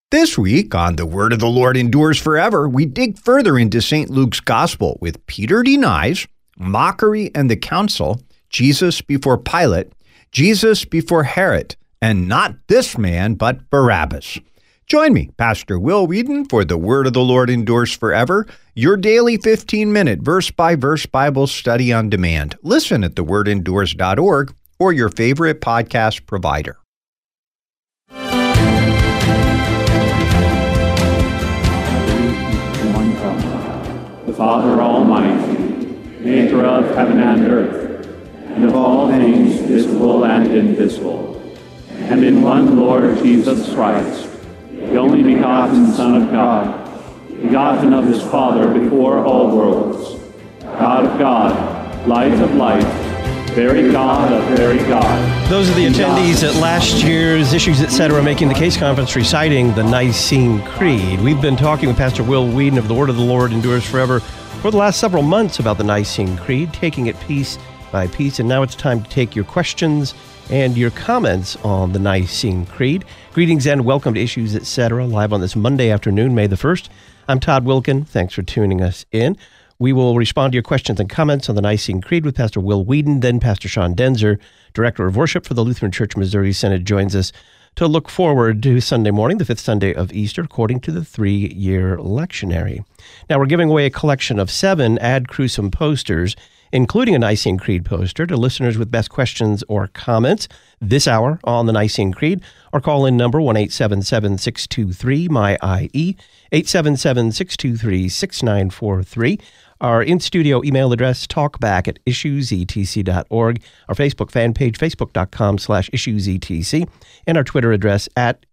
This week on The Word of the Lord Endures Forever, we dig further into St. Luke's Gospel with Peter denies, mockery and the council, Jesus before Pilate, Jesus before Herod, and not this man, but Barabbas. Join me, Pastor Will Whedon, for The Word of the Lord Endures Forever, your daily 15-minute verse-by-verse Bible study on demand. Listen at thewordendures.org or your favorite podcast provider. The Father Almighty, maker of heaven and earth, and of all things visible and invisible, and in one Lord Jesus Christ, the only begotten Son of God, begotten of his Father before all worlds, God of God, light of light, very God of very God. Those are the attendees at last year's Issues Etc. Making the Case Conference reciting the Nicene Creed. We've been talking with Pastor Will Whedon of The Word of the Lord Endures Forever for the last several months about the Nicene Creed, taking it piece by piece, and now it's time to take your questions and your comments on the Nicene Creed. Greetings and welcome to Issues Etc. live on this Monday afternoon, May the 1st. I'm Todd Wilkin. Thanks for tuning us in. We will respond to your questions and comments on the Nicene Creed with Pastor Will Whedon. Then Pastor Sean Denzer, Director of Worship for the Lutheran Church Missouri Synod, joins us to look forward to Sunday morning, the fifth Sunday of Easter, according to the three-year lectionary. Now, we're giving away a collection of 7 Ad Crucem posters, including a Nicene Creed poster, to listeners with best questions or comments this hour on the Nicene Creed. Our call-in number, 1-877-623-MY-IE, 877-623-6943. Our in-studio email address, talkback@issuesetc.org. Our Facebook fan page, facebook.com/issuesetc. And our Twitter address,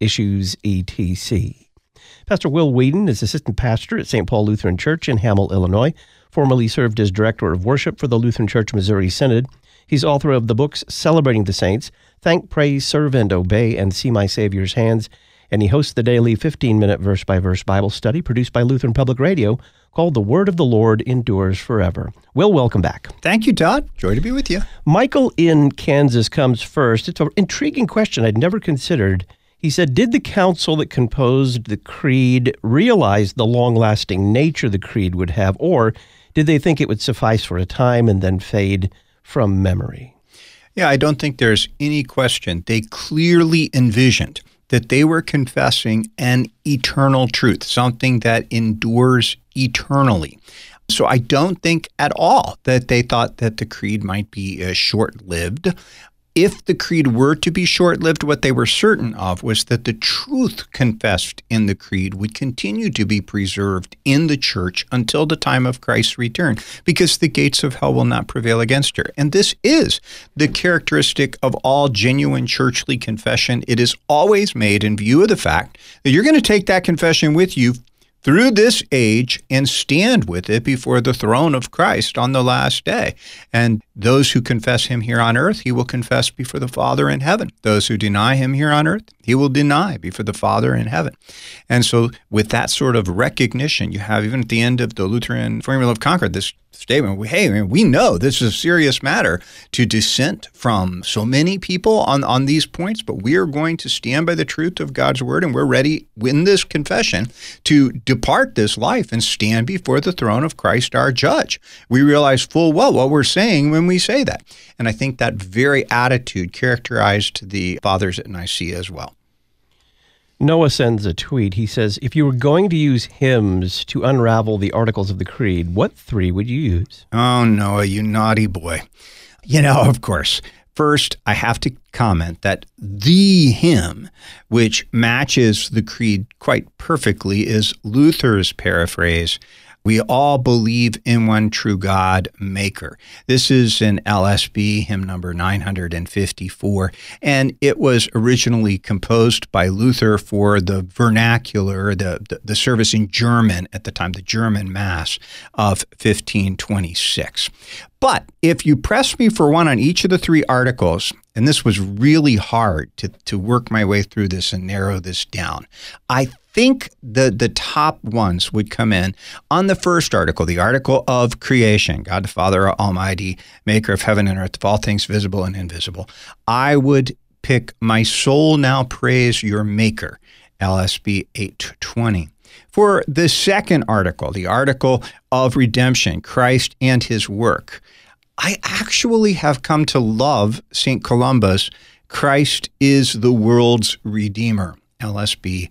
@issuesetc. Pastor Will Whedon is assistant pastor at St. Paul Lutheran Church in Hamel, Illinois. Formerly served as Director of Worship for the Lutheran Church Missouri Synod. He's author of the books Celebrating the Saints, Thank, Praise, Serve, and Obey, and See My Savior's Hands. And he hosts the daily 15-minute verse-by-verse Bible study produced by Lutheran Public Radio called The Word of the Lord Endures Forever. Will, welcome back. Thank you, Todd. Joy to be with you. Michael in Kansas comes first. It's an intriguing question I'd never considered. He said, did the council that composed the creed realize the long-lasting nature the creed would have, or did they think it would suffice for a time and then fade from memory? Yeah, I don't think there's any question. They clearly envisioned that they were confessing an eternal truth, something that endures eternally. So I don't think at all that they thought that the creed might be short-lived. If the creed were to be short-lived, what they were certain of was that the truth confessed in the creed would continue to be preserved in the church until the time of Christ's return, because the gates of hell will not prevail against her. And this is the characteristic of all genuine churchly confession. It is always made in view of the fact that you're going to take that confession with you through this age and stand with it before the throne of Christ on the last day. And those who confess him here on earth, he will confess before the Father in heaven. Those who deny him here on earth, he will deny before the Father in heaven. And so with that sort of recognition, you have even at the end of the Lutheran Formula of Concord, this statement, hey, we know this is a serious matter to dissent from so many people on these points, but we are going to stand by the truth of God's word, and we're ready in this confession to depart this life and stand before the throne of Christ our judge. We realize full well what we're saying when we say that. And I think that very attitude characterized the fathers at Nicaea as well. Noah sends a tweet. He says, if you were going to use hymns to unravel the articles of the creed, what 3 would you use? Oh, Noah, you naughty boy. You know, of course, first I have to comment that the hymn which matches the creed quite perfectly is Luther's paraphrase, "We all believe in one true God, Maker." This is in LSB, hymn number 954, and it was originally composed by Luther for the vernacular, the service in German at the time, the German Mass of 1526. But if you press me for one on each of the 3 articles, and this was really hard to work my way through this and narrow this down, I think the top ones would come in on the first article, the article of creation, God the Father Almighty, maker of heaven and earth, of all things visible and invisible. I would pick "My soul now praise your maker." LSB 820. For the second article, the article of redemption, Christ and his work, I actually have come to love St. Columba's Christ is the world's Redeemer, LSB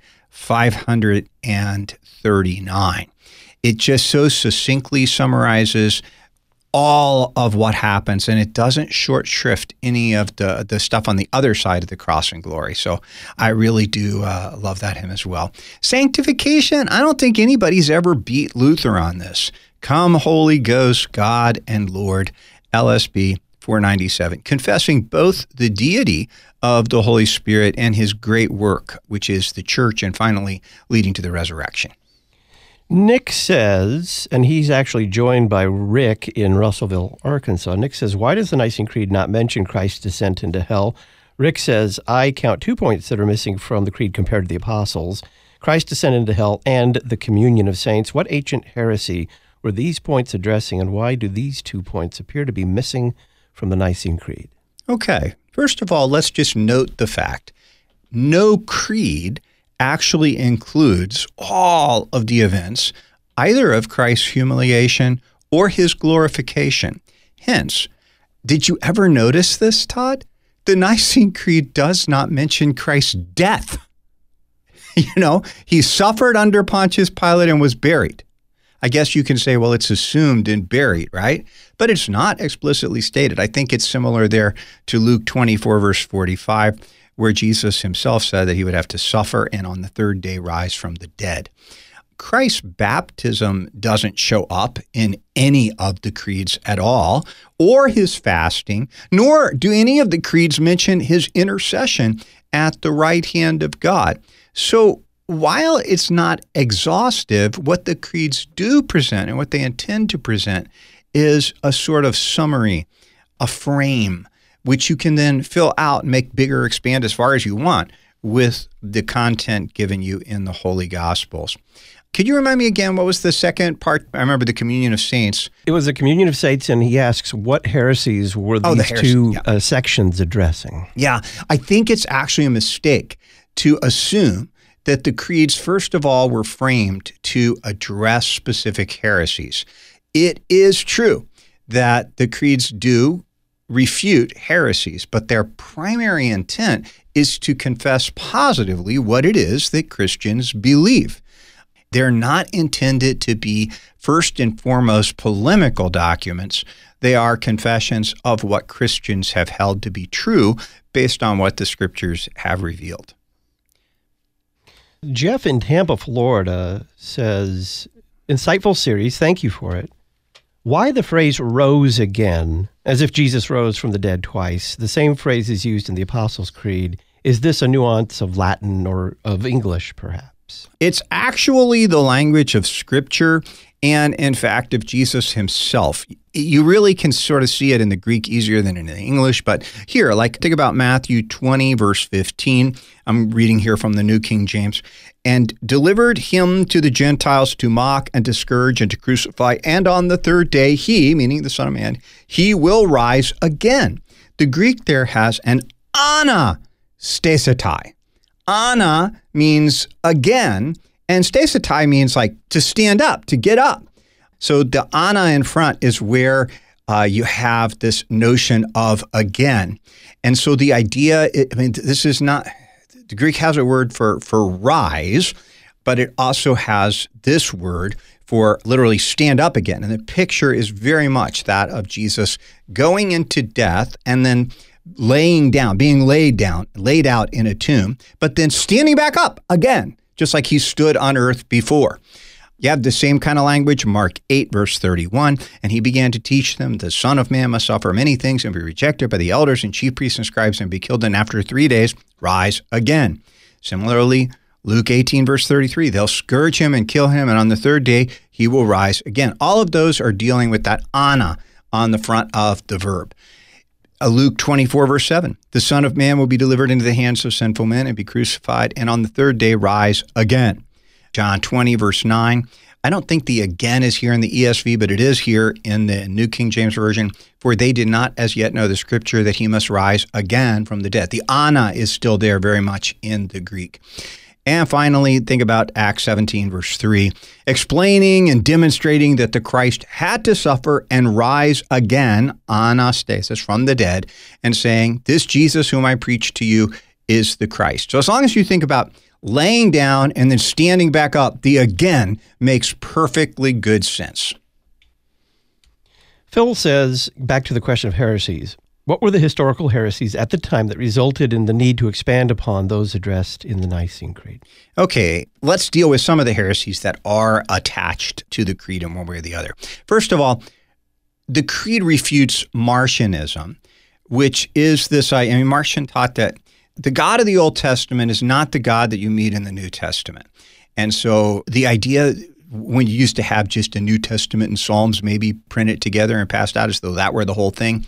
539. It just so succinctly summarizes all of what happens, and it doesn't short shrift any of the stuff on the other side of the cross and glory. So I really do love that hymn as well. Sanctification, I don't think anybody's ever beat Luther on this. Come, Holy Ghost, God and Lord, LSB 497, confessing both the deity of the Holy Spirit and his great work, which is the church, and finally leading to the resurrection. Nick says, and he's actually joined by Rick in Russellville, Arkansas. Nick says, why does the Nicene Creed not mention Christ's descent into hell? Rick says, I count 2 points that are missing from the Creed compared to the Apostles: Christ descended into hell and the communion of saints. What ancient heresy were these points addressing, and why do these 2 points appear to be missing from the Nicene Creed? Okay, first of all, let's just note the fact no creed actually includes all of the events, either of Christ's humiliation or his glorification. Hence, did you ever notice this, Todd? The Nicene Creed does not mention Christ's death. He suffered under Pontius Pilate and was buried. I guess you can say, well, it's assumed and buried, right? But it's not explicitly stated. I think it's similar there to Luke 24, verse 45, where Jesus himself said that he would have to suffer and on the third day rise from the dead. Christ's baptism doesn't show up in any of the creeds at all, or his fasting, nor do any of the creeds mention his intercession at the right hand of God. So while it's not exhaustive, what the creeds do present and what they intend to present is a sort of summary, a frame, which you can then fill out and make bigger, expand as far as you want with the content given you in the Holy Gospels. Could you remind me again, what was the second part? I remember the communion of saints. It was the communion of saints, and he asks, what heresies were these two sections addressing? Yeah, I think it's actually a mistake to assume that the creeds, first of all, were framed to address specific heresies. It is true that the creeds do refute heresies, but their primary intent is to confess positively what it is that Christians believe. They're not intended to be first and foremost polemical documents. They are confessions of what Christians have held to be true based on what the scriptures have revealed. Jeff in Tampa, Florida says, insightful series, thank you for it. Why the phrase rose again, as if Jesus rose from the dead twice? The same phrase is used in the Apostles' Creed. Is this a nuance of Latin or of English, perhaps? It's actually the language of Scripture and, in fact, of Jesus himself. You really can sort of see it in the Greek easier than in the English, but here, think about Matthew 20, verse 15. I'm reading here from the New King James. And delivered him to the Gentiles to mock and to scourge and to crucify, and on the third day he, meaning the Son of Man, he will rise again. The Greek there has an anastasetai. Ana means again, and stasetai means to stand up, to get up. So the ana in front is where you have this notion of again. And so the idea, this is not, the Greek has a word for rise, but it also has this word for literally stand up again. And the picture is very much that of Jesus going into death and then laying down, being laid out in a tomb, but then standing back up again, just like he stood on earth before. You have the same kind of language, Mark 8, verse 31, and he began to teach them, the Son of Man must suffer many things and be rejected by the elders and chief priests and scribes and be killed, and after 3 days, rise again. Similarly, Luke 18, verse 33, they'll scourge him and kill him, and on the third day, he will rise again. All of those are dealing with that ana on the front of the verb. Luke 24, verse 7, the Son of Man will be delivered into the hands of sinful men and be crucified, and on the third day rise again. John 20, verse 9, I don't think the again is here in the ESV, but it is here in the New King James Version, for they did not as yet know the scripture that he must rise again from the dead. The ana is still there very much in the Greek. And finally, think about Acts 17, verse 3, explaining and demonstrating that the Christ had to suffer and rise again, anastasis, from the dead, and saying, this Jesus whom I preach to you is the Christ. So as long as you think about laying down and then standing back up, the again makes perfectly good sense. Phil says, back to the question of heresies, what were the historical heresies at the time that resulted in the need to expand upon those addressed in the Nicene Creed? Okay, let's deal with some of the heresies that are attached to the Creed in one way or the other. First of all, the Creed refutes Marcionism, which is this, Marcion taught that the God of the Old Testament is not the God that you meet in the New Testament. And so the idea, when you used to have just a New Testament and Psalms maybe printed together and passed out as though that were the whole thing,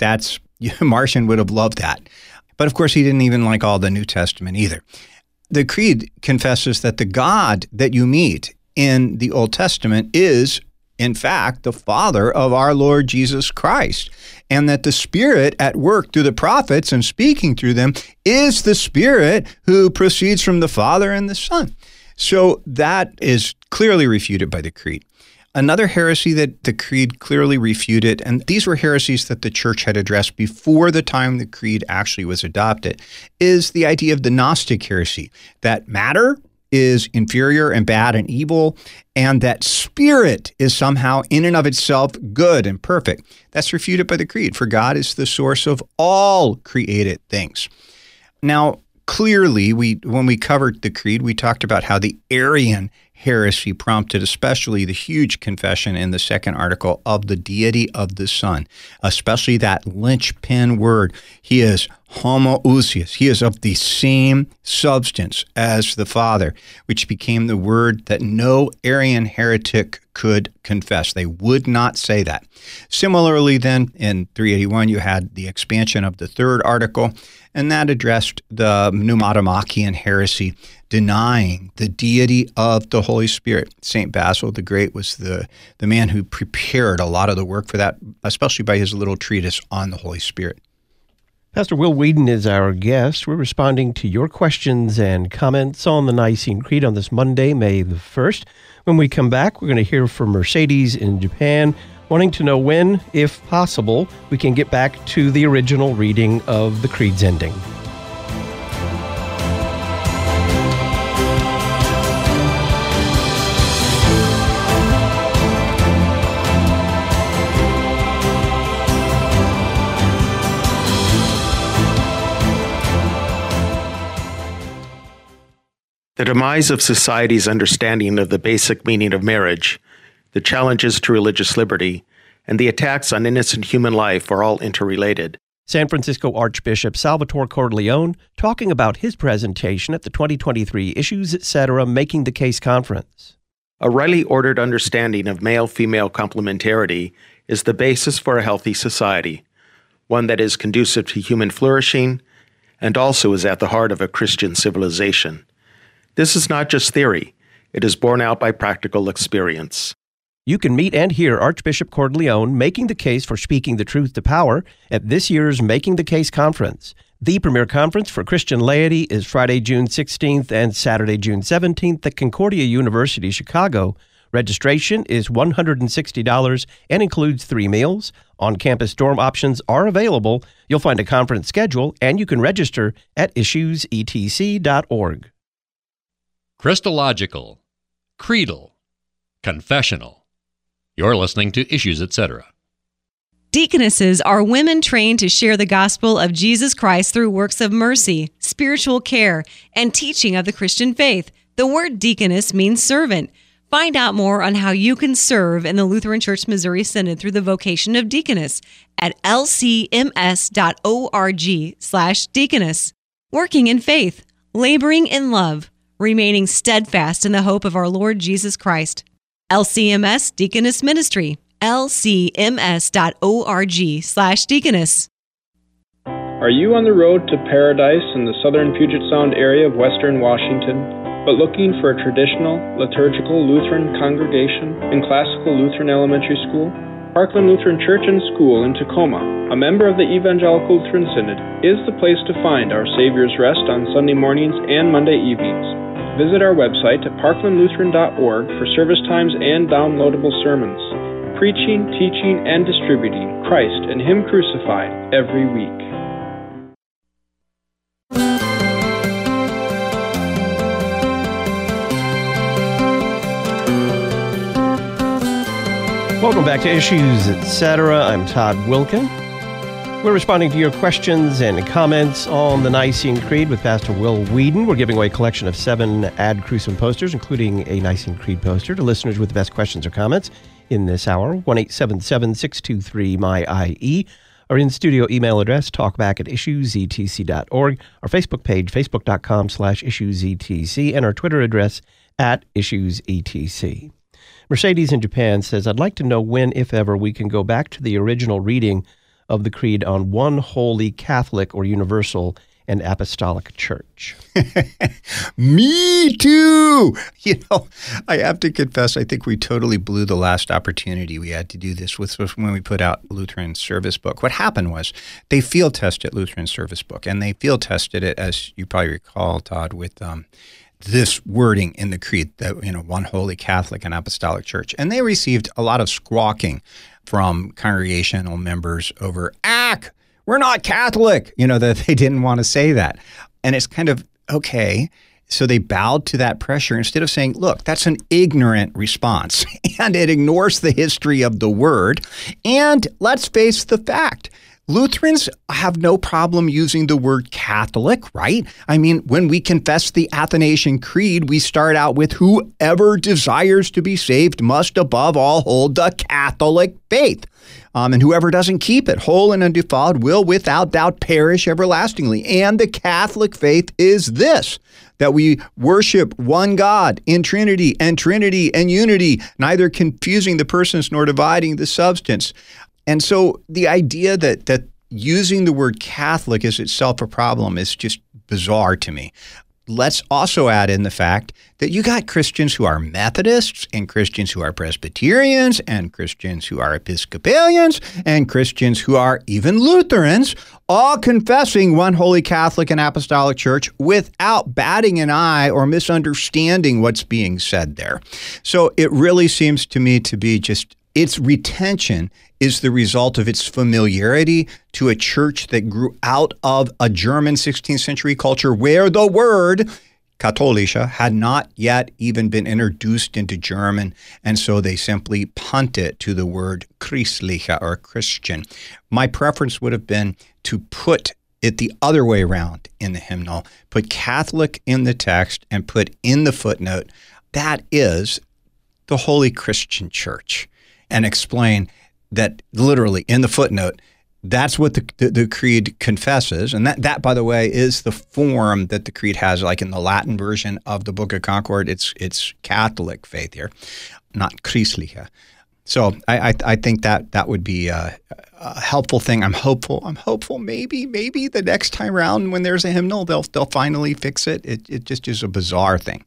Marcion would have loved that. But of course, he didn't even like all the New Testament either. The Creed confesses that the God that you meet in the Old Testament is, in fact, the Father of our Lord Jesus Christ, and that the Spirit at work through the prophets and speaking through them is the Spirit who proceeds from the Father and the Son. So that is clearly refuted by the Creed. Another heresy that the Creed clearly refuted, and these were heresies that the Church had addressed before the time the Creed actually was adopted, is the idea of the Gnostic heresy, that matter is inferior and bad and evil, and that spirit is somehow in and of itself good and perfect. That's refuted by the Creed, for God is the source of all created things. Now, clearly, when we covered the Creed, we talked about how the Arian heresy prompted especially the huge confession in the second article of the deity of the Son, especially that linchpin word. He is homoousios. He is of the same substance as the Father, which became the word that no Arian heretic could confess. They would not say that. Similarly, then, in 381, you had the expansion of the third article, and that addressed the pneumatomachian heresy, denying the deity of the Holy Spirit. St. Basil the Great was the man who prepared a lot of the work for that, especially by his little treatise on the Holy Spirit. Pastor Will Weedon is our guest. We're responding to your questions and comments on the Nicene Creed on this Monday, May the 1st. When we come back, we're going to hear from Mercedes in Japan, wanting to know when, if possible, we can get back to the original reading of the Creed's ending. The demise of society's understanding of the basic meaning of marriage, the challenges to religious liberty, and the attacks on innocent human life are all interrelated. San Francisco Archbishop Salvatore Cordileone talking about his presentation at the 2023 Issues Etc. Making the Case Conference. A rightly ordered understanding of male-female complementarity is the basis for a healthy society, one that is conducive to human flourishing and also is at the heart of a Christian civilization. This is not just theory. It is borne out by practical experience. You can meet and hear Archbishop Cordileone making the case for speaking the truth to power at this year's Making the Case Conference. The premier conference for Christian laity is Friday, June 16th and Saturday, June 17th at Concordia University, Chicago. Registration is $160 and includes 3 meals. On-campus dorm options are available. You'll find a conference schedule, and you can register at issuesetc.org. Christological, creedal, confessional. You're listening to Issues Etc. Deaconesses are women trained to share the gospel of Jesus Christ through works of mercy, spiritual care, and teaching of the Christian faith. The word deaconess means servant. Find out more on how you can serve in the Lutheran Church Missouri Synod through the vocation of deaconess at lcms.org/deaconess. Working in faith, laboring in love, remaining steadfast in the hope of our Lord Jesus Christ. LCMS Deaconess Ministry, lcms.org/deaconess. Are you on the road to paradise in the southern Puget Sound area of western Washington, but looking for a traditional, liturgical Lutheran congregation in classical Lutheran elementary school? Parkland Lutheran Church and School in Tacoma, a member of the Evangelical Lutheran Synod, is the place to find Our Savior's Rest on Sunday mornings and Monday evenings. Visit our website at parklandlutheran.org for service times and downloadable sermons, preaching, teaching, and distributing Christ and Him crucified every week. Welcome back to Issues, Etc. I'm Todd Wilken. We're responding to your questions and comments on the Nicene Creed with Pastor Will Weedon. We're giving away a collection of 7 Ad Crucem posters, including a Nicene Creed poster, to listeners with the best questions or comments in this hour. 1-877-623-MY-IE. Our in-studio email address, talkback@issuesetc.org. Our Facebook page, facebook.com/issuesetc. And our Twitter address, @issuesetc. Mercedes in Japan says, I'd like to know when, if ever, we can go back to the original reading of the Creed on one holy Catholic or universal and apostolic church. Me too! I have to confess, I think we totally blew the last opportunity we had to do this with when we put out Lutheran Service Book. What happened was they field tested Lutheran Service Book, and they field tested it, as you probably recall, Todd, with this wording in the Creed, that one holy Catholic and apostolic church. And they received a lot of squawking from congregational members over, we're not Catholic, that they didn't want to say that. And it's kind of, okay. So they bowed to that pressure instead of saying, look, that's an ignorant response and it ignores the history of the word. And let's face the fact, Lutherans have no problem using the word Catholic, right? I mean, when we confess the Athanasian Creed, we start out with whoever desires to be saved must above all hold the Catholic faith. And whoever doesn't keep it whole and undefiled will without doubt perish everlastingly. And the Catholic faith is this, that we worship one God in Trinity and unity, neither confusing the persons nor dividing the substance. And so the idea that using the word Catholic is itself a problem is just bizarre to me. Let's also add in the fact that you got Christians who are Methodists and Christians who are Presbyterians and Christians who are Episcopalians and Christians who are even Lutherans, all confessing one holy Catholic and apostolic church without batting an eye or misunderstanding what's being said there. So it really seems to me to be just its retention is the result of its familiarity to a church that grew out of a German 16th century culture where the word Katholische had not yet even been introduced into German, and so they simply punt it to the word Christliche or Christian. My preference would have been to put it the other way around in the hymnal, put Catholic in the text and put in the footnote, that is the Holy Christian Church, and explain that literally in the footnote, that's what the Creed confesses. And that, by the way, is the form that the Creed has, like in the Latin version of the Book of Concord. It's Catholic faith here, not Christliche. So I think that would be a helpful thing. I'm hopeful maybe the next time around when there's a hymnal, they'll finally fix it. It just is a bizarre thing.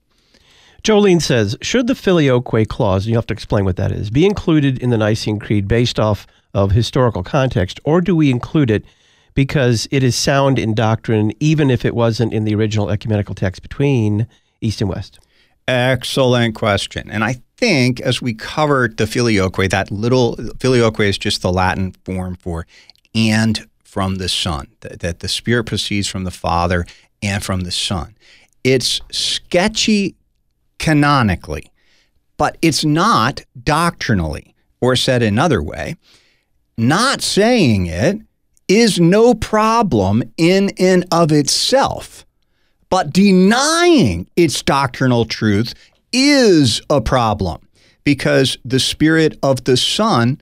Jolene says, should the filioque clause, you have to explain what that is, be included in the Nicene Creed based off of historical context, or do we include it because it is sound in doctrine even if it wasn't in the original ecumenical text between East and West? Excellent question. And I think as we covered the filioque, that little filioque is just the Latin form for and from the Son, that the Spirit proceeds from the Father and from the Son. It's sketchy canonically, but it's not doctrinally, or said another way, not saying it is no problem in and of itself, but denying its doctrinal truth is a problem because the Spirit of the Son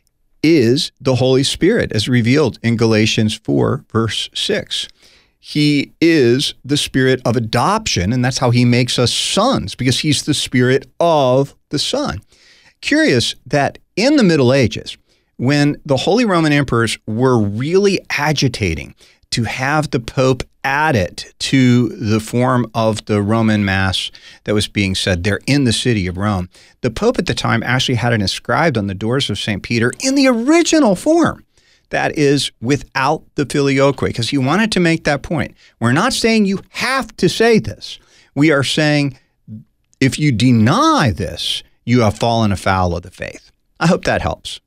is the Holy Spirit as revealed in Galatians 4, verse 6. He is the Spirit of adoption, and that's how he makes us sons, because he's the Spirit of the Son. Curious that in the Middle Ages, when the Holy Roman Emperors were really agitating to have the Pope add it to the form of the Roman Mass that was being said there in the city of Rome. The Pope at the time actually had it inscribed on the doors of St. Peter in the original form. That is without the filioque, because he wanted to make that point. We're not saying you have to say this. We are saying if you deny this, you have fallen afoul of the faith. I hope that helps.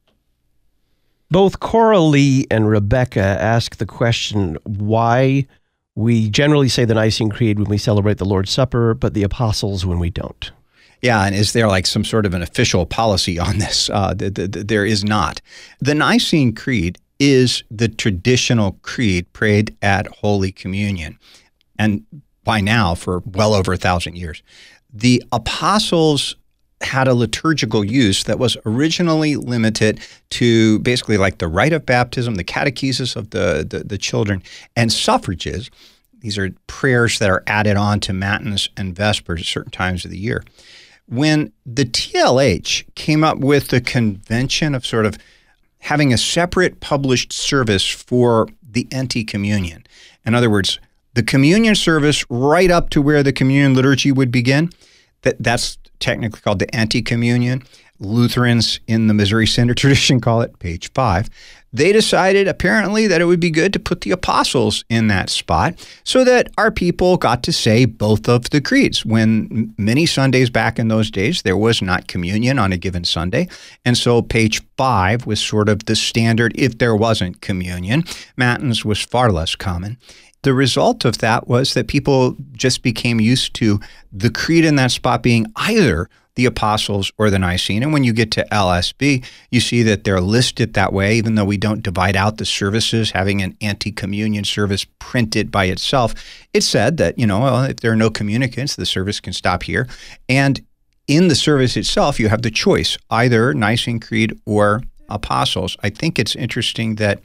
Both Coralie and Rebecca ask the question why we generally say the Nicene Creed when we celebrate the Lord's Supper, but the Apostles when we don't. Yeah, and is there like some sort of an official policy on this? There is not. The Nicene Creed is the traditional creed prayed at Holy Communion, and by now for well over 1,000 years. The apostles had a liturgical use that was originally limited to basically like the rite of baptism, the catechesis of the children, and suffrages. These are prayers that are added on to matins and vespers at certain times of the year. When the TLH came up with the convention of sort of having a separate published service for the anti-communion. In other words, the communion service right up to where the communion liturgy would begin, that's technically called the anti-communion. Lutherans in the Missouri Synod tradition call it page 5. They decided apparently that it would be good to put the apostles in that spot so that our people got to say both of the creeds. When many Sundays back in those days, there was not communion on a given Sunday. And so page 5 was sort of the standard if there wasn't communion. Matins was far less common. The result of that was that people just became used to the creed in that spot being either the Apostles or the Nicene. And when you get to LSB, you see that they're listed that way, even though we don't divide out the services, having an anti-communion service printed by itself. It said that, if there are no communicants, the service can stop here. And in the service itself, you have the choice, either Nicene Creed or Apostles. I think it's interesting that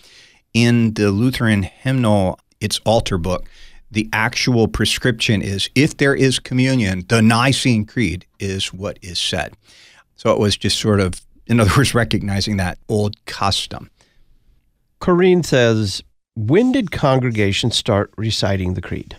in the Lutheran hymnal, its altar book, the actual prescription is if there is communion, the Nicene Creed is what is said. So it was just sort of, in other words, recognizing that old custom. Corinne says, when did congregations start reciting the creed?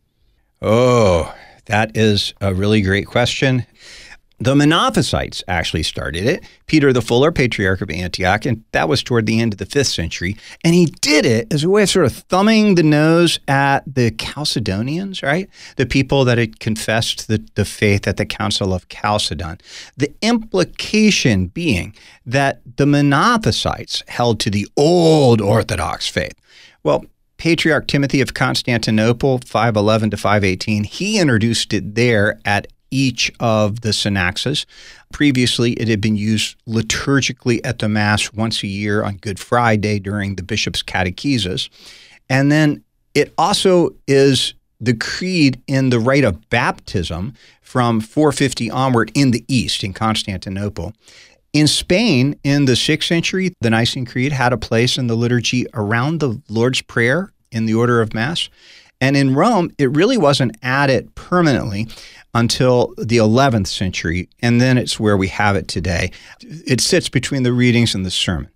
Oh, that is a really great question. The Monophysites actually started it. Peter the Fuller, Patriarch of Antioch, and that was toward the end of the 5th century. And he did it as a way of sort of thumbing the nose at the Chalcedonians, right? The people that had confessed the faith at the Council of Chalcedon. The implication being that the Monophysites held to the old Orthodox faith. Well, Patriarch Timothy of Constantinople, 511 to 518, he introduced it there at each of the synaxes. Previously, it had been used liturgically at the Mass once a year on Good Friday during the bishop's catechesis. And then it also is the creed in the rite of baptism from 450 onward in the East, in Constantinople. In Spain, in the 6th century, the Nicene Creed had a place in the liturgy around the Lord's Prayer in the order of Mass. And in Rome, it really wasn't added permanently until the 11th century, and then it's where we have it today. It sits between the readings and the sermon.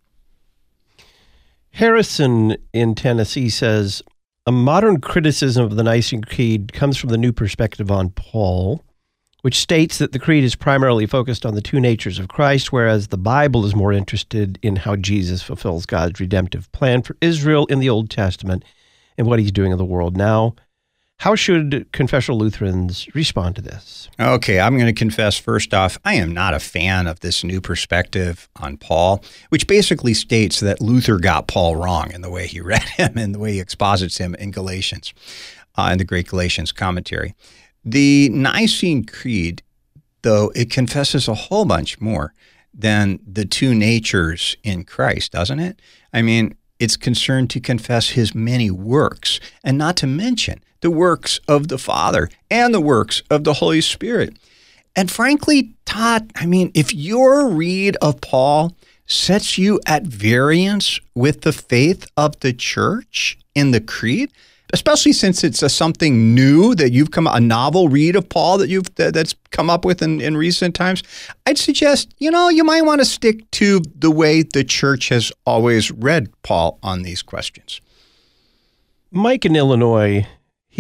Harrison in Tennessee says, a modern criticism of the Nicene Creed comes from the new perspective on Paul, which states that the creed is primarily focused on the two natures of Christ, whereas the Bible is more interested in how Jesus fulfills God's redemptive plan for Israel in the Old Testament and what he's doing in the world now. How should confessional Lutherans respond to this? Okay, I'm going to confess first off, I am not a fan of this new perspective on Paul, which basically states that Luther got Paul wrong in the way he read him and the way he exposits him in Galatians, in the Great Galatians commentary. The Nicene Creed, though, it confesses a whole bunch more than the two natures in Christ, doesn't it? I mean, it's concerned to confess his many works, and not to mention the works of the Father and the works of the Holy Spirit. And frankly, Todd, I mean, if your read of Paul sets you at variance with the faith of the church in the creed, especially since it's something new that you've a novel read of Paul that's come up with in recent times, I'd suggest, you might want to stick to the way the church has always read Paul on these questions. Mike in Illinois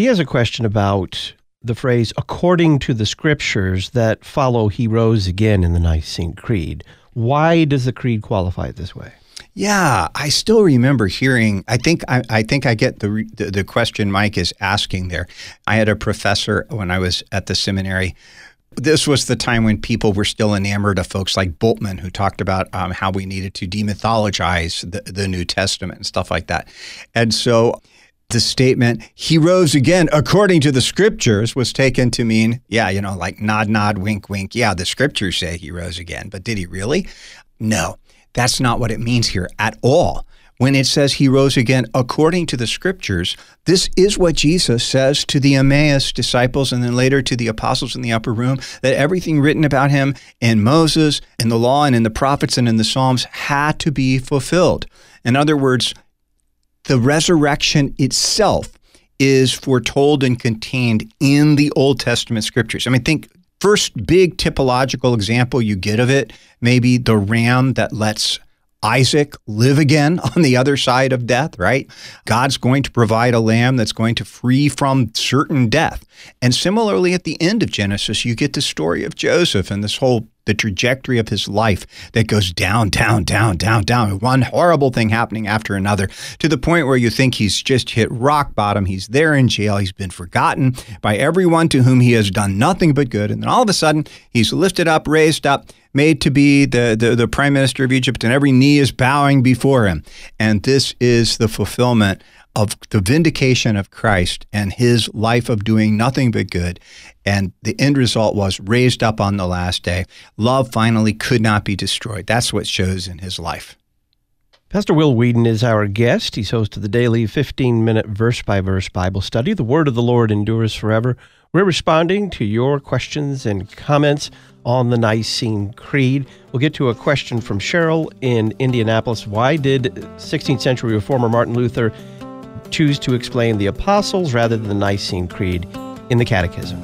He has a question about the phrase, according to the scriptures that follow he rose again in the Nicene Creed. Why does the creed qualify it this way? Yeah, I still remember hearing, I think I get the question Mike is asking there. I had a professor when I was at the seminary. This was the time when people were still enamored of folks like Bultmann, who talked about how we needed to demythologize the New Testament and stuff like that. And so the statement, he rose again according to the scriptures, was taken to mean, like nod, nod, wink, wink. Yeah, the scriptures say he rose again, but did he really? No, that's not what it means here at all. When it says he rose again according to the scriptures, this is what Jesus says to the Emmaus disciples and then later to the apostles in the upper room, that everything written about him in Moses, in the law, and in the prophets and in the Psalms had to be fulfilled. In other words, the resurrection itself is foretold and contained in the Old Testament scriptures. I mean, think first big typological example you get of it, maybe the ram that lets Isaac live again on the other side of death, right? God's going to provide a lamb that's going to free from certain death. And similarly, at the end of Genesis, you get the story of Joseph and the trajectory of his life that goes down, down, down, down, down, one horrible thing happening after another, to the point where you think he's just hit rock bottom. He's there in jail. He's been forgotten by everyone to whom he has done nothing but good. And then all of a sudden, he's lifted up, raised up, made to be the prime minister of Egypt, and every knee is bowing before him. And this is the fulfillment of the vindication of Christ and his life of doing nothing but good. And the end result was raised up on the last day. Love finally could not be destroyed. That's what shows in his life. Pastor Will Weedon is our guest. He's host of the daily 15-minute verse-by-verse Bible study. The word of the Lord endures forever. We're responding to your questions and comments on the Nicene Creed. We'll get to a question from Cheryl in Indianapolis. Why did 16th century reformer Martin Luther choose to explain the Apostles rather than the Nicene Creed in the Catechism?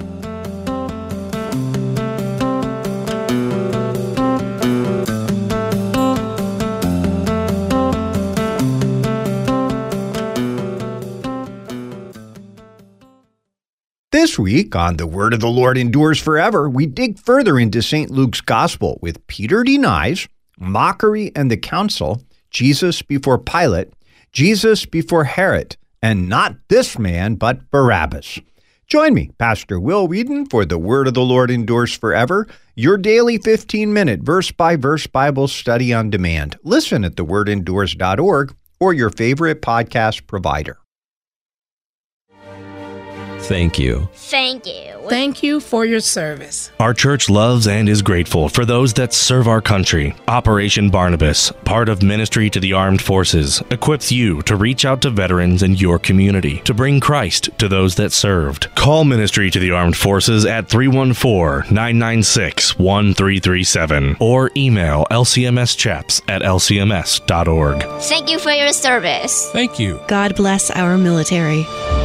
This week on The Word of the Lord Endures Forever, we dig further into St. Luke's Gospel with Peter denies, mockery and the council, Jesus before Pilate, Jesus before Herod, and not this man, but Barabbas. Join me, Pastor Will Weedon, for The Word of the Lord Endures Forever, your daily 15-minute verse-by-verse Bible study on demand. Listen at thewordendures.org or your favorite podcast provider. Thank you. Thank you. Thank you for your service. Our church loves and is grateful for those that serve our country. Operation Barnabas, part of Ministry to the Armed Forces, equips you to reach out to veterans in your community to bring Christ to those that served. Call Ministry to the Armed Forces at 314-996-1337 or email lcmschaps@lcms.org. Thank you for your service. Thank you. God bless our military.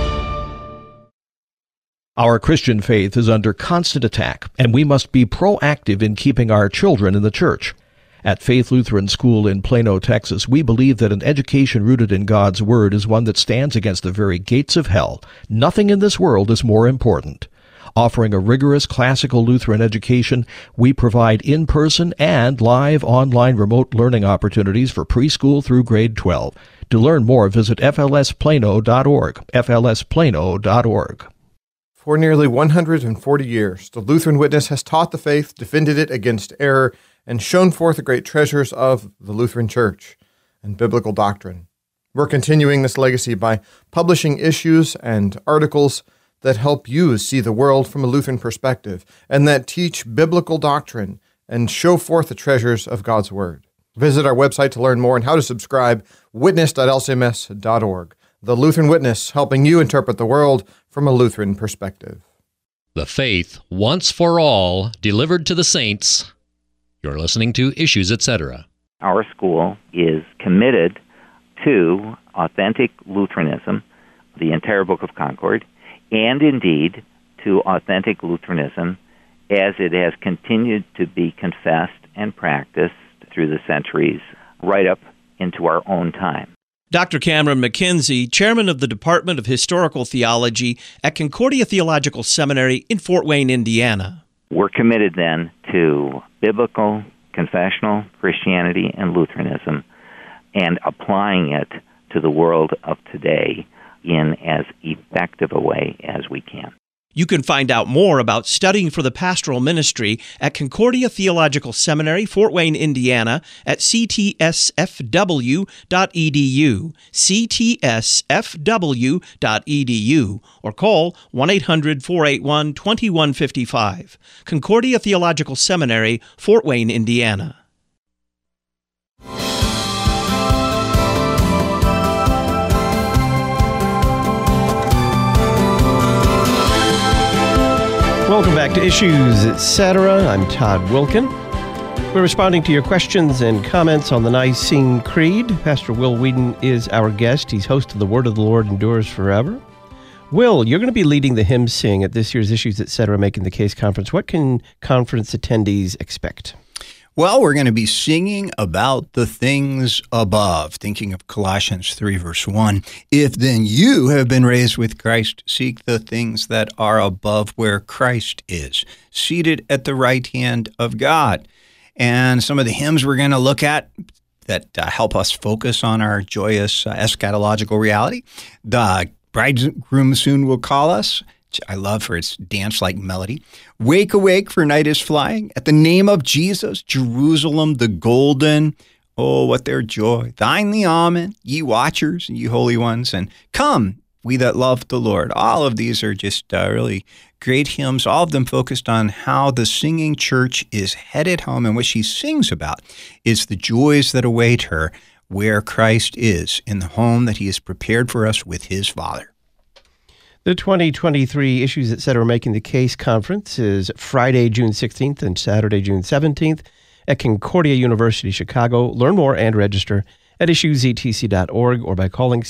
Our Christian faith is under constant attack, and we must be proactive in keeping our children in the church. At Faith Lutheran School in Plano, Texas, we believe that an education rooted in God's Word is one that stands against the very gates of hell. Nothing in this world is more important. Offering a rigorous classical Lutheran education, we provide in-person and live online remote learning opportunities for preschool through grade 12. To learn more, visit flsplano.org, flsplano.org. For nearly 140 years, the Lutheran Witness has taught the faith, defended it against error, and shown forth the great treasures of the Lutheran Church and biblical doctrine. We're continuing this legacy by publishing issues and articles that help you see the world from a Lutheran perspective and that teach biblical doctrine and show forth the treasures of God's Word. Visit our website to learn more and how to subscribe, witness.lcms.org. The Lutheran Witness, helping you interpret the world from a Lutheran perspective. The faith, once for all, delivered to the saints. You're listening to Issues, Etc. Our school is committed to authentic Lutheranism, the entire Book of Concord, and indeed to authentic Lutheranism as it has continued to be confessed and practiced through the centuries, right up into our own time. Dr. Cameron McKenzie, chairman of the Department of Historical Theology at Concordia Theological Seminary in Fort Wayne, Indiana. We're committed then to biblical, confessional Christianity and Lutheranism and applying it to the world of today in as effective a way as we can. You can find out more about studying for the pastoral ministry at Concordia Theological Seminary, Fort Wayne, Indiana, at ctsfw.edu, ctsfw.edu, or call 1-800-481-2155. Concordia Theological Seminary, Fort Wayne, Indiana. Welcome back to Issues, Etc. I'm Todd Wilkin. We're responding to your questions and comments on the Nicene Creed. Pastor Will Weedon is our guest. He's host of The Word of the Lord Endures Forever. Will, you're going to be leading the hymn sing at this year's Issues, Etc. Making the Case conference. What can conference attendees expect? Well, we're going to be singing about the things above, thinking of Colossians 3, verse 1. If then you have been raised with Christ, seek the things that are above where Christ is, seated at the right hand of God. And some of the hymns we're going to look at that help us focus on our joyous eschatological reality. The bridegroom soon will call us. I love for its dance-like melody. Wake, awake, for night is flying. At the name of Jesus, Jerusalem the golden. Oh, what their joy. Thine the almond, ye watchers, ye holy ones. And come, we that love the Lord. All of these are just really great hymns, all of them focused on how the singing church is headed home. And what she sings about is the joys that await her where Christ is, in the home that he has prepared for us with his Father. The 2023 Issues, Etc. Making the Case conference is Friday, June 16th and Saturday, June 17th at Concordia University, Chicago. Learn more and register at issuesetc.org or by calling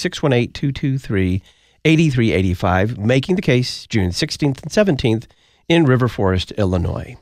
618-223-8385. Making the Case, June 16th and 17th in River Forest, Illinois.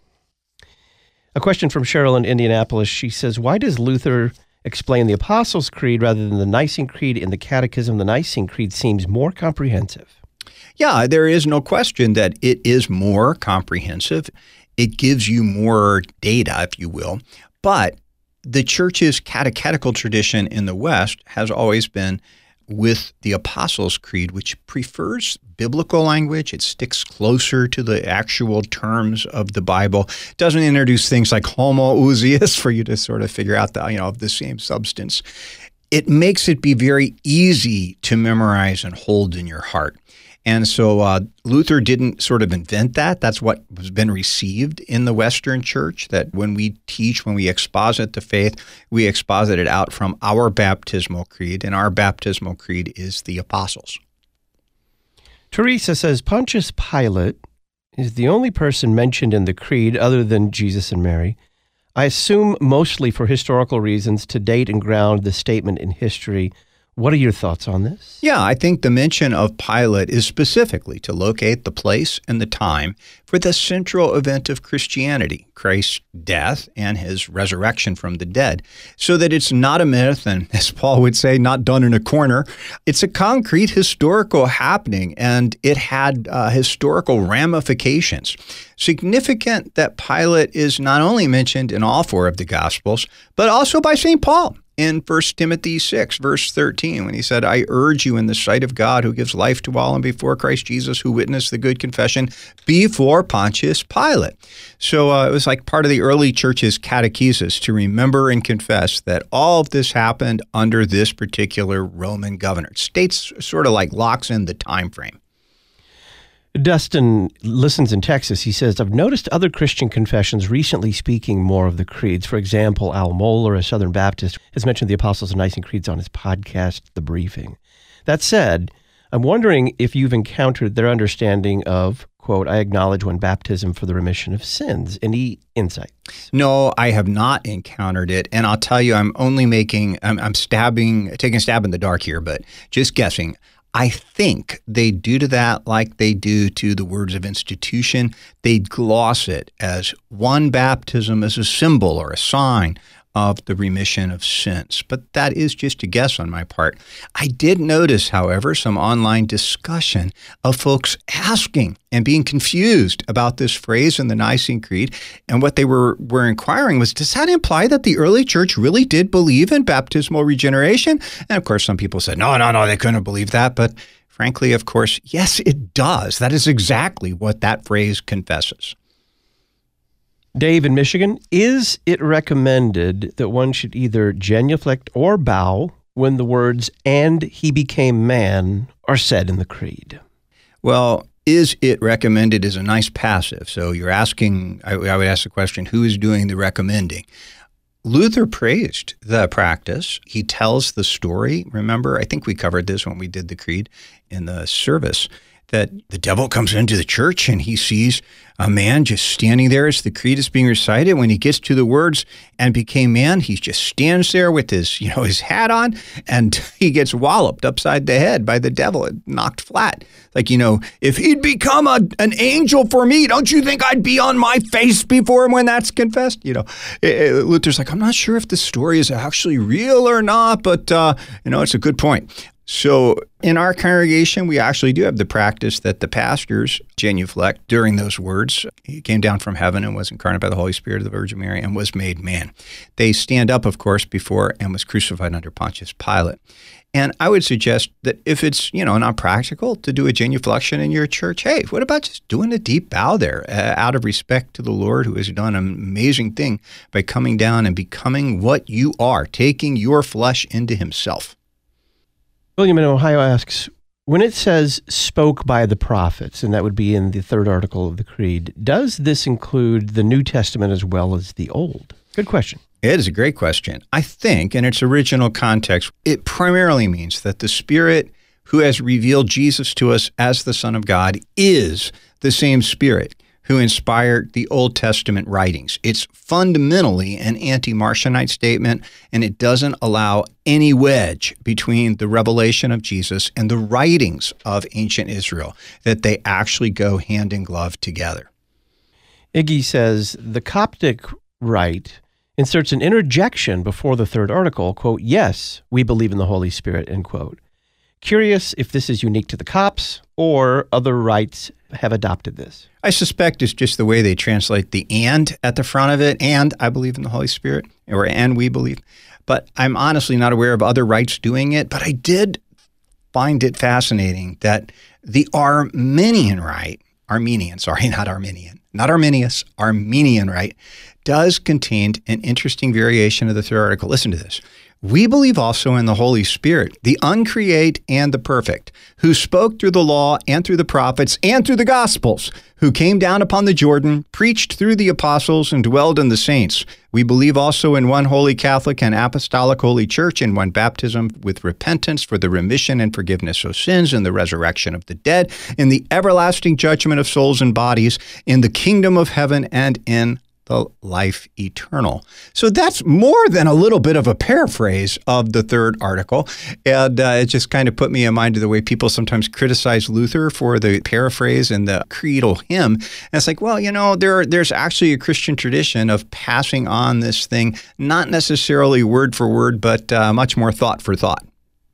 A question from Cheryl in Indianapolis. She says, why does Luther explain the Apostles' Creed rather than the Nicene Creed in the Catechism? The Nicene Creed seems more comprehensive. Yeah, there is no question that it is more comprehensive. It gives you more data, if you will. But the church's catechetical tradition in the West has always been with the Apostles' Creed, which prefers biblical language. It sticks closer to the actual terms of the Bible. It doesn't introduce things like homoousios for you to sort of figure out the same substance. It makes it be very easy to memorize and hold in your heart. And so Luther didn't sort of invent that. That's what has been received in the Western Church, that when we teach, when we exposit the faith, we exposit it out from our baptismal creed, and our baptismal creed is the Apostles. Teresa says, Pontius Pilate is the only person mentioned in the creed other than Jesus and Mary. I assume mostly for historical reasons to date and ground the statement in history. What are your thoughts on this? Yeah, I think the mention of Pilate is specifically to locate the place and the time for the central event of Christianity, Christ's death and his resurrection from the dead, so that it's not a myth and, as Paul would say, not done in a corner. It's a concrete historical happening, and it had historical ramifications. Significant that Pilate is not only mentioned in all four of the Gospels, but also by St. Paul. In 1 Timothy 6, verse 13, when he said, I urge you in the sight of God who gives life to all and before Christ Jesus who witnessed the good confession before Pontius Pilate. So it was like part of the early church's catechesis to remember and confess that all of this happened under this particular Roman governor. It states sort of like locks in the time frame. Dustin listens in Texas. He says, I've noticed other Christian confessions recently speaking more of the creeds. For example, Al Mohler, a Southern Baptist, has mentioned the Apostles' and Nicene Creeds on his podcast, The Briefing. That said, I'm wondering if you've encountered their understanding of, quote, I acknowledge one baptism for the remission of sins. Any insight? No, I have not encountered it. And I'll tell you, I'm taking a stab in the dark here, but just guessing. I think they do to that like they do to the words of institution. They gloss it as one baptism as a symbol or a sign of the remission of sins. But that is just a guess on my part. I did notice, however, some online discussion of folks asking and being confused about this phrase in the Nicene Creed. And what they were inquiring was, does that imply that the early church really did believe in baptismal regeneration? And of course, some people said, no, they couldn't believe that. But frankly, of course, yes, it does. That is exactly what that phrase confesses. Dave in Michigan, is it recommended that one should either genuflect or bow when the words, "and he became man," are said in the creed? Well, is it recommended is a nice passive. So you're asking, I would ask the question, who is doing the recommending? Luther praised the practice. He tells the story. Remember, I think we covered this when we did the creed in the service, that the devil comes into the church and he sees a man just standing there as the creed is being recited. When he gets to the words, "and became man," he just stands there with his hat on, and he gets walloped upside the head by the devil and knocked flat. Like, if he'd become an angel for me, don't you think I'd be on my face before him when that's confessed? Luther's like, I'm not sure if the story is actually real or not, but, it's a good point. So in our congregation, we actually do have the practice that the pastors genuflect during those words. He came down from heaven and was incarnate by the Holy Spirit of the Virgin Mary and was made man. They stand up, of course, before and was crucified under Pontius Pilate. And I would suggest that if it's, not practical to do a genuflection in your church, hey, what about just doing a deep bow there out of respect to the Lord who has done an amazing thing by coming down and becoming what you are, taking your flesh into himself. William in Ohio asks, when it says spoke by the prophets, and that would be in the third article of the Creed, does this include the New Testament as well as the Old? Good question. It is a great question. I think in its original context, it primarily means that the Spirit who has revealed Jesus to us as the Son of God is the same Spirit who inspired the Old Testament writings. It's fundamentally an anti-Marcionite statement, and it doesn't allow any wedge between the revelation of Jesus and the writings of ancient Israel, that they actually go hand in glove together. Iggy says, the Coptic rite inserts an interjection before the third article, quote, "Yes, we believe in the Holy Spirit," end quote. Curious if this is unique to the Copts or other rites have adopted this. I suspect it's just the way they translate the "and" at the front of it, "and I believe in the Holy Spirit," or "and we believe." But I'm honestly not aware of other rites doing it, but I did find it fascinating that the Arminian rite, Arminian rite, does contain an interesting variation of the third article. Listen to this. "We believe also in the Holy Spirit, the uncreate and the perfect, who spoke through the law and through the prophets and through the Gospels, who came down upon the Jordan, preached through the apostles, and dwelled in the saints. We believe also in one holy Catholic and apostolic holy church, in one baptism with repentance for the remission and forgiveness of sins, in the resurrection of the dead, in the everlasting judgment of souls and bodies, in the kingdom of heaven, and in the life eternal." So that's more than a little bit of a paraphrase of the third article. And it just kind of put me in mind of the way people sometimes criticize Luther for the paraphrase in the creedal hymn. And it's like, well, there's actually a Christian tradition of passing on this thing, not necessarily word for word, but much more thought for thought.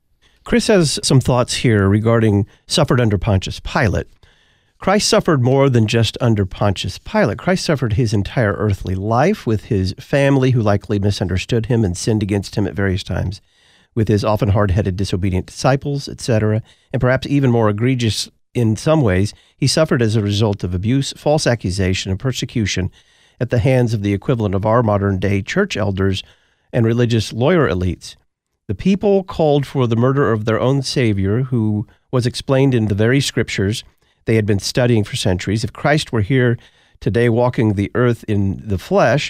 Chris has some thoughts here regarding suffered under Pontius Pilate. Christ suffered more than just under Pontius Pilate. Christ suffered his entire earthly life with his family, who likely misunderstood him and sinned against him at various times, with his often hard-headed, disobedient disciples, etc., and perhaps even more egregious in some ways, he suffered as a result of abuse, false accusation, and persecution at the hands of the equivalent of our modern-day church elders and religious lawyer elites. The people called for the murder of their own Savior, who was explained in the very scriptures they had been studying for centuries. If Christ were here today walking the earth in the flesh,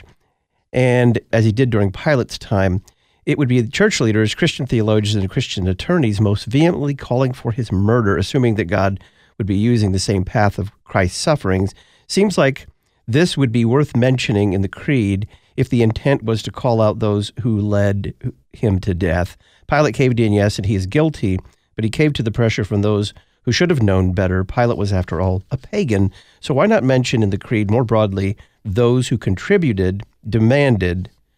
and as he did during Pilate's time, it would be the church leaders, Christian theologians, and Christian attorneys most vehemently calling for his murder, assuming that God would be using the same path of Christ's sufferings. Seems like this would be worth mentioning in the creed if the intent was to call out those who led him to death. Pilate caved in, yes, and he is guilty, but he caved to the pressure from those who should have known better. Pilate was, after all, a pagan. So why not mention in the creed more broadly those who contributed, demanded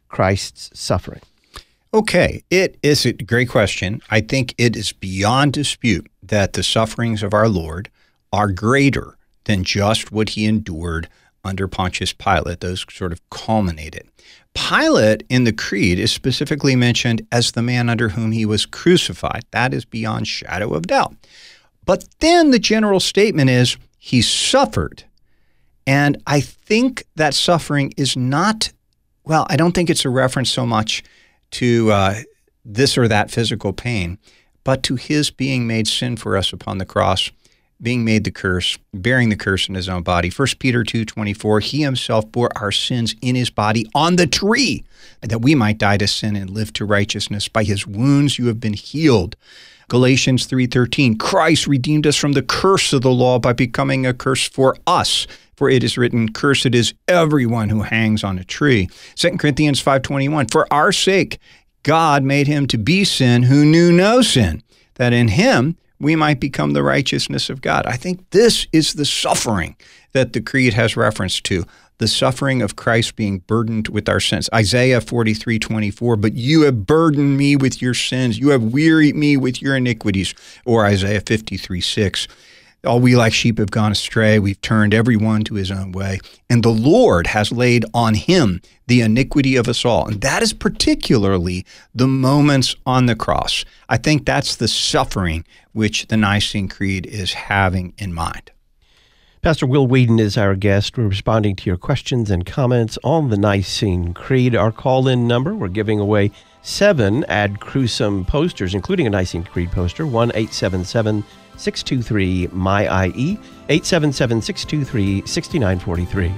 Christ's suffering? Okay, it is a great question. I think it is beyond dispute that the sufferings of our Lord are greater than just what he endured under Pontius Pilate. Those sort of culminated. Pilate in the Creed is specifically mentioned as the man under whom he was crucified. That is beyond shadow of doubt. But then the general statement is he suffered. And I think that suffering is not, well, I don't think it's a reference so much to this or that physical pain, but to his being made sin for us upon the cross, being made the curse, bearing the curse in his own body. 1 Peter 2:24, he himself bore our sins in his body on the tree, that we might die to sin and live to righteousness. By his wounds you have been healed. Galatians 3:13, Christ redeemed us from the curse of the law by becoming a curse for us. For it is written, cursed is everyone who hangs on a tree. 2 Corinthians 5:21, for our sake God made him to be sin who knew no sin, that in him we might become the righteousness of God. I think this is the suffering that the Creed has reference to, the suffering of Christ being burdened with our sins. Isaiah 43:24, but you have burdened me with your sins. You have wearied me with your iniquities. Or Isaiah 53:6, all we like sheep have gone astray. We've turned every one to his own way. And the Lord has laid on him the iniquity of us all. And that is particularly the moments on the cross. I think that's the suffering which the Nicene Creed is having in mind. Pastor Will Whedon is our guest. We're responding to your questions and comments on the Nicene Creed. Our call-in number, we're giving away 7 Ad Crucem posters, including a Nicene Creed poster, 1-877-623-MY-IE, 877-623-6943.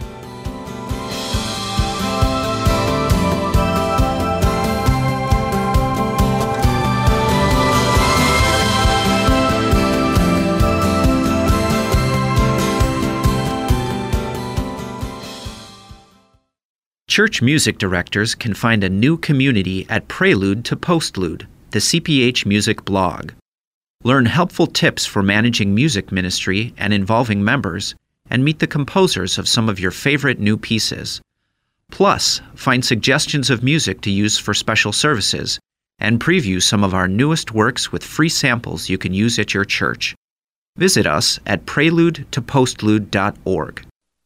Church music directors can find a new community at Prelude to Postlude, the CPH Music blog. Learn helpful tips for managing music ministry and involving members, and meet the composers of some of your favorite new pieces. Plus, find suggestions of music to use for special services, and preview some of our newest works with free samples you can use at your church. Visit us at preludetopostlude.org.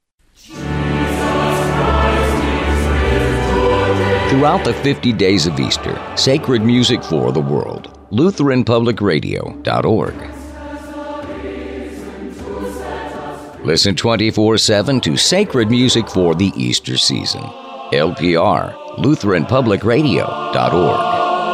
Throughout the 50 days of Easter, sacred music for the world. LutheranPublicRadio.org. Listen 24/7 to sacred music for the Easter season. LPR, LutheranPublicRadio.org.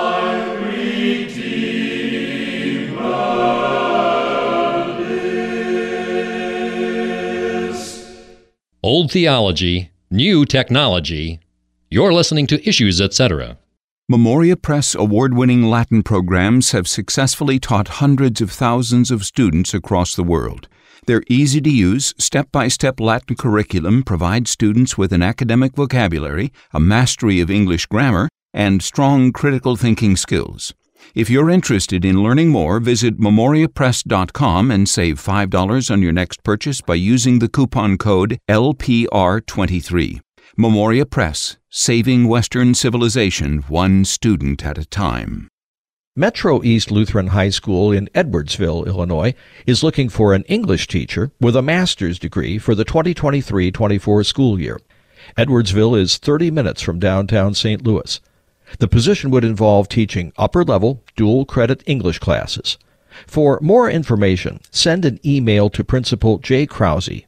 Old theology, new technology. You're listening to Issues, Etc. Memoria Press award-winning Latin programs have successfully taught hundreds of thousands of students across the world. Their easy-to-use, step-by-step Latin curriculum provides students with an academic vocabulary, a mastery of English grammar, and strong critical thinking skills. If you're interested in learning more, visit memoriapress.com and save $5 on your next purchase by using the coupon code LPR23. Memoria Press, saving Western civilization one student at a time. Metro East Lutheran High School in Edwardsville, Illinois, is looking for an English teacher with a master's degree for the 2023-24 school year. Edwardsville is 30 minutes from downtown St. Louis. The position would involve teaching upper-level, dual-credit English classes. For more information, send an email to Principal Jay Krause,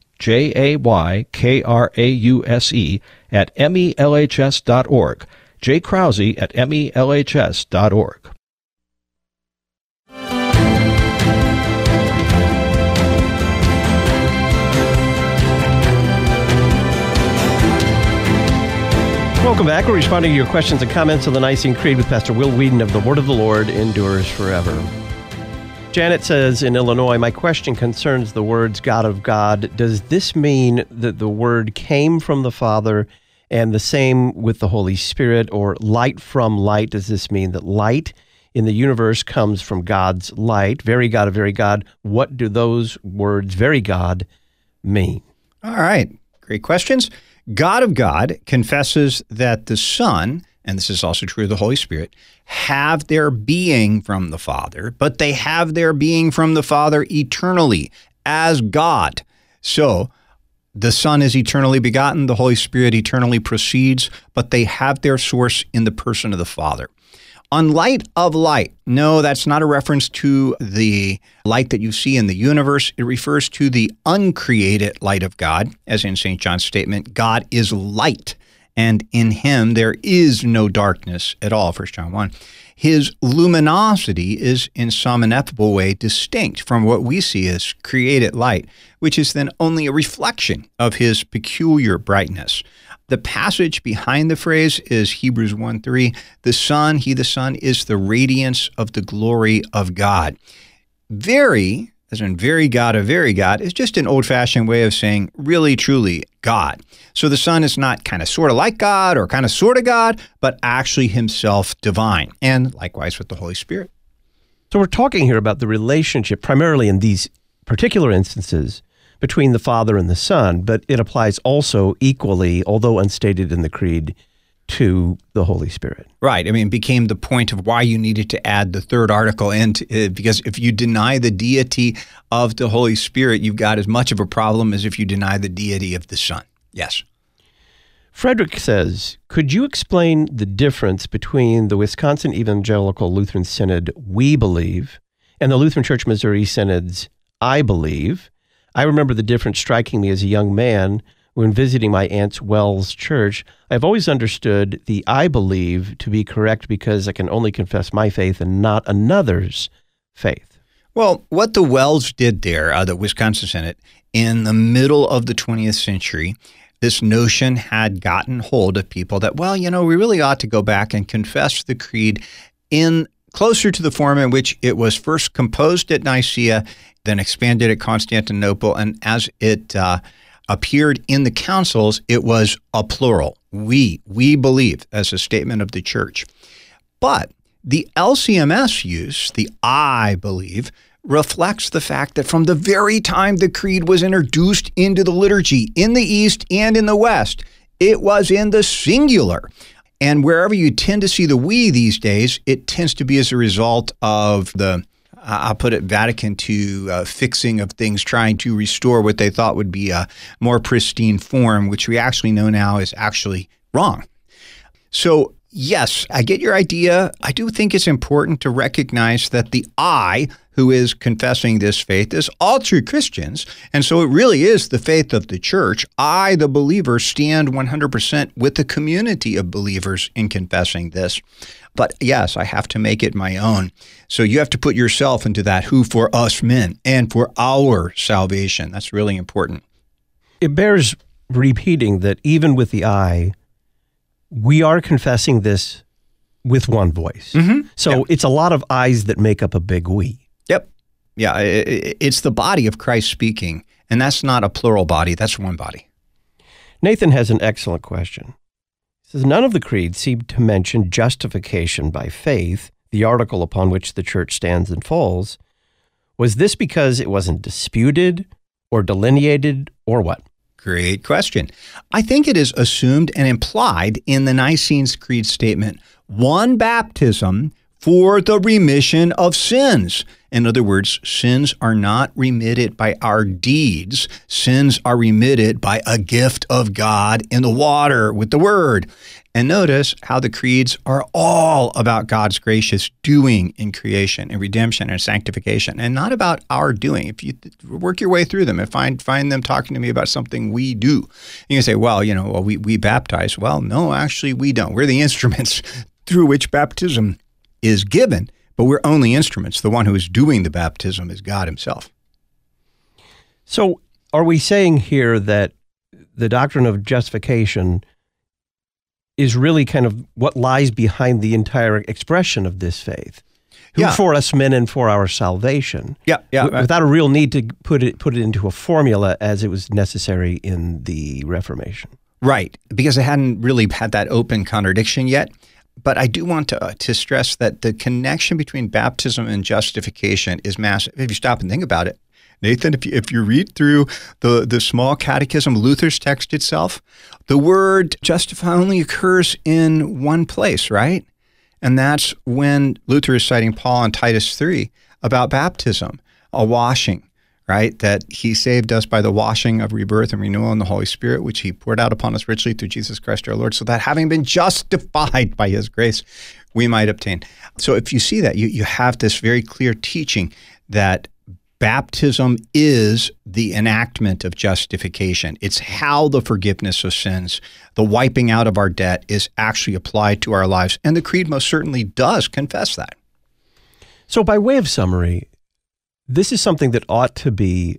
JayKrause at melhs.org. Jay Krause at melhs.org. Welcome back. We're responding to your questions and comments on the Nicene Creed with Pastor Will Whedon of The Word of the Lord Endures Forever. Janet says in Illinois, my question concerns the words God of God. Does this mean that the Word came from the Father and the same with the Holy Spirit, or light from light? Does this mean that light in the universe comes from God's light? Very God of very God. What do those words, very God, mean? All right. Great questions. God of God confesses that the Son and this is also true of the Holy Spirit, have their being from the Father, but they have their being from the Father eternally as God. So the Son is eternally begotten, the Holy Spirit eternally proceeds, but they have their source in the person of the Father. On light of light, no, that's not a reference to the light that you see in the universe. It refers to the uncreated light of God, as in St. John's statement, God is light, and in him there is no darkness at all, 1 John 1. His luminosity is in some ineffable way distinct from what we see as created light, which is then only a reflection of his peculiar brightness. The passage behind the phrase is Hebrews 1:3. The Son, he, the Son, is the radiance of the glory of God. Very, as in very God of very God, is just an old-fashioned way of saying really, truly God. So the Son is not kind of sort of like God or kind of sort of God, but actually himself divine. And likewise with the Holy Spirit. So we're talking here about the relationship, primarily in these particular instances, between the Father and the Son, but it applies also equally, although unstated in the Creed, to the Holy Spirit. Right. I mean, it became the point of why you needed to add the third article in, because if you deny the deity of the Holy Spirit, you've got as much of a problem as if you deny the deity of the Son. Yes. Frederick says, could you explain the difference between the Wisconsin Evangelical Lutheran Synod, We Believe, and the Lutheran Church Missouri Synod's, I Believe? I remember the difference striking me as a young man when visiting my aunt's Wells Church. I've always understood the I believe to be correct because I can only confess my faith and not another's faith. Well, what the Wells did there, the Wisconsin Synod, in the middle of the 20th century, this notion had gotten hold of people that, well, you know, we really ought to go back and confess the creed in closer to the form in which it was first composed at Nicaea, then expanded at Constantinople, and as it appeared in the councils, it was a plural. We believe, as a statement of the church. But the LCMS use, the I believe, reflects the fact that from the very time the creed was introduced into the liturgy in the East and in the West, it was in the singular. And wherever you tend to see the we these days, it tends to be as a result of the, I'll put it, Vatican II fixing of things, trying to restore what they thought would be a more pristine form, which we actually know now is actually wrong. So, yes, I get your idea. I do think it's important to recognize that the I who is confessing this faith is all true Christians. And so it really is the faith of the church. I, the believer, stand 100% with the community of believers in confessing this. But yes, I have to make it my own. So you have to put yourself into that who for us men and for our salvation. That's really important. It bears repeating that even with the I, we are confessing this with one voice. Mm-hmm. So it's a lot of I's that make up a big we. Yep. Yeah, it's the body of Christ speaking, and that's not a plural body, that's one body. Nathan has an excellent question. He says, none of the creeds seem to mention justification by faith, the article upon which the church stands and falls. Was this because it wasn't disputed or delineated or what? Great question. I think it is assumed and implied in the Nicene Creed statement, one baptism for the remission of sins. In other words, sins are not remitted by our deeds. Sins are remitted by a gift of God in the water with the word. And notice how the creeds are all about God's gracious doing in creation and redemption and sanctification, and not about our doing. If you work your way through them and find them talking to me about something we do, you can say, well, we baptize. Well, no, actually we don't. We're the instruments through which baptism is given, but we're only instruments. The one who is doing the baptism is God himself. So are we saying here that the doctrine of justification is really kind of what lies behind the entire expression of this faith? Who for us men and for our salvation. Yeah. Without a real need to put it into a formula as it was necessary in the Reformation. Right, because it hadn't really had that open contradiction yet. But I do want to stress that the connection between baptism and justification is massive. If you stop and think about it, Nathan, if you read through the small catechism, Luther's text itself, the word justify only occurs in one place, right? And that's when Luther is citing Paul in Titus 3 about baptism, a washing, right? That he saved us by the washing of rebirth and renewal in the Holy Spirit, which he poured out upon us richly through Jesus Christ our Lord, so that having been justified by his grace, we might obtain. So if you see that, you have this very clear teaching that baptism is the enactment of justification. It's how the forgiveness of sins, the wiping out of our debt, is actually applied to our lives. And the Creed most certainly does confess that. So by way of summary, this is something that ought to be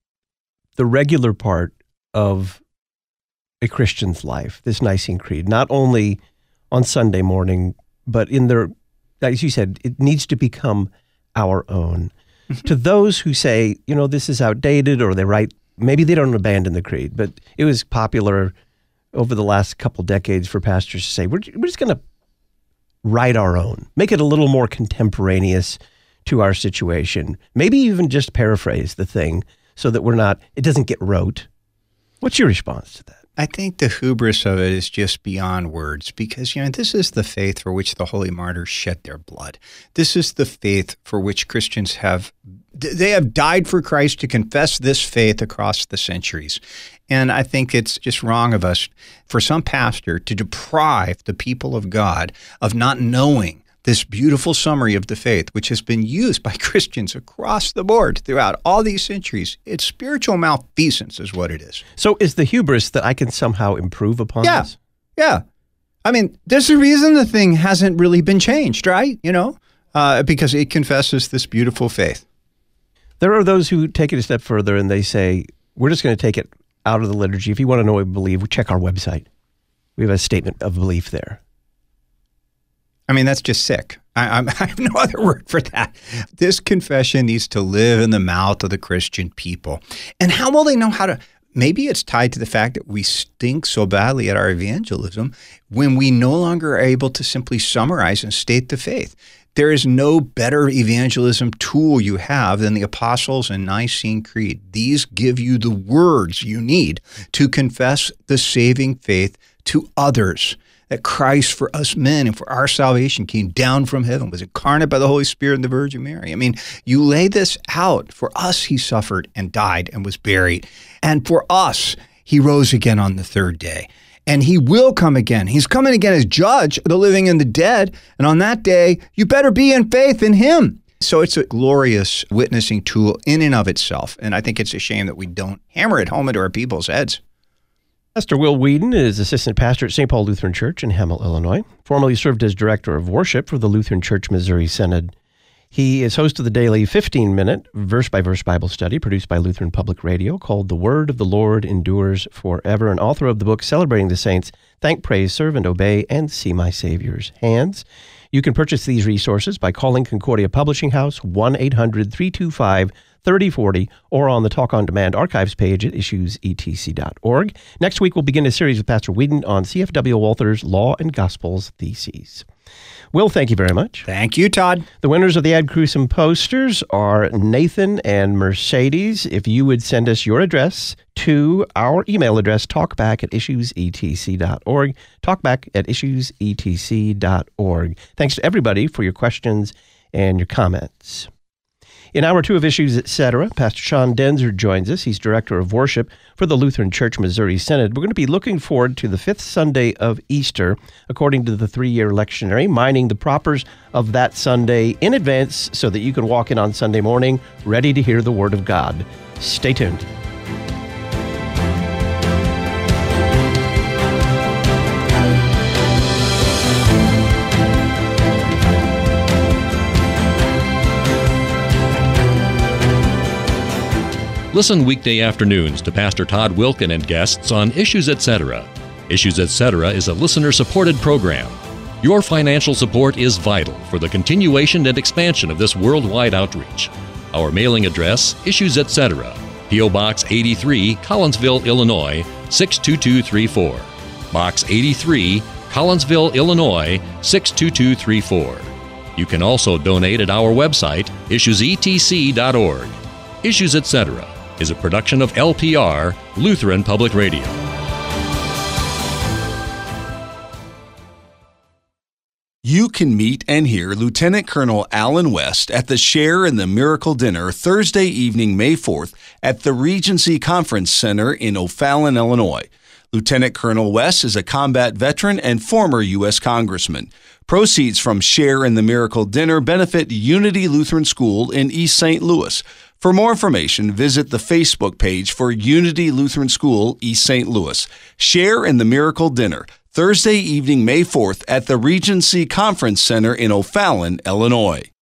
the regular part of a Christian's life, this Nicene Creed, not only on Sunday morning, but in their, as you said, it needs to become our own. To those who say, this is outdated, or they write, maybe they don't abandon the Creed, but it was popular over the last couple decades for pastors to say, we're just going to write our own, make it a little more contemporaneous to our situation, maybe even just paraphrase the thing so that it doesn't get rote. What's your response to that? I think the hubris of it is just beyond words, because, this is the faith for which the holy martyrs shed their blood. This is the faith for which Christians have died for Christ to confess this faith across the centuries. And I think it's just wrong of us, for some pastor, to deprive the people of God of not knowing this beautiful summary of the faith, which has been used by Christians across the board throughout all these centuries. It's spiritual malfeasance is what it is. So is the hubris that I can somehow improve upon this? Yeah. I mean, there's a reason the thing hasn't really been changed, right? Because it confesses this beautiful faith. There are those who take it a step further and they say, we're just going to take it out of the liturgy. If you want to know what we believe, check our website. We have a statement of belief there. I mean, that's just sick. I have no other word for that. This confession needs to live in the mouth of the Christian people. And how will they know how to? Maybe it's tied to the fact that we stink so badly at our evangelism when we no longer are able to simply summarize and state the faith. There is no better evangelism tool you have than the Apostles' and Nicene Creed. These give you the words you need to confess the saving faith to others. That Christ for us men and for our salvation came down from heaven, was incarnate by the Holy Spirit and the Virgin Mary. I mean, you lay this out. For us, he suffered and died and was buried. And for us, he rose again on the third day. And he will come again. He's coming again as judge of the living and the dead. And on that day, you better be in faith in him. So it's a glorious witnessing tool in and of itself. And I think it's a shame that we don't hammer it home into our people's heads. Pastor Will Weedon is assistant pastor at St. Paul Lutheran Church in Hamel, Illinois. Formerly served as director of worship for the Lutheran Church Missouri Synod. He is host of the daily 15-minute verse-by-verse Bible study produced by Lutheran Public Radio called The Word of the Lord Endures Forever, and author of the book Celebrating the Saints, Thank, Praise, Serve, and Obey, and See My Savior's Hands. You can purchase these resources by calling Concordia Publishing House 1-800-325-3040 or on the Talk on Demand archives page at issuesetc.org. Next week, we'll begin a series with Pastor Weedon on C.F.W. Walther's Law and Gospels Theses. Will, thank you very much. Thank you, Todd. The winners of the Ad Crucem posters are Nathan and Mercedes. If you would send us your address to our email address, talkback@issuesetc.org, talkback@issuesetc.org. Thanks to everybody for your questions and your comments. In Hour 2 of Issues, Etc., Pastor Sean Denzer joins us. He's Director of Worship for the Lutheran Church Missouri Synod. We're going to be looking forward to the 5th Sunday of Easter, according to the 3-year lectionary, mining the propers of that Sunday in advance so that you can walk in on Sunday morning ready to hear the Word of God. Stay tuned. Listen weekday afternoons to Pastor Todd Wilken and guests on Issues Etc. Issues Etc. is a listener-supported program. Your financial support is vital for the continuation and expansion of this worldwide outreach. Our mailing address, Issues Etc., P.O. Box 83, Collinsville, Illinois, 62234. Box 83, Collinsville, Illinois, 62234. You can also donate at our website, issuesetc.org. Issues Etc. is a production of LPR, Lutheran Public Radio. You can meet and hear Lieutenant Colonel Alan West at the Share in the Miracle Dinner Thursday evening, May 4th at the Regency Conference Center in O'Fallon, Illinois. Lieutenant Colonel West is a combat veteran and former U.S. Congressman. Proceeds from Share in the Miracle Dinner benefit Unity Lutheran School in East St. Louis. For more information, visit the Facebook page for Unity Lutheran School, East St. Louis. Share in the Miracle Dinner, Thursday evening, May 4th at the Regency Conference Center in O'Fallon, Illinois.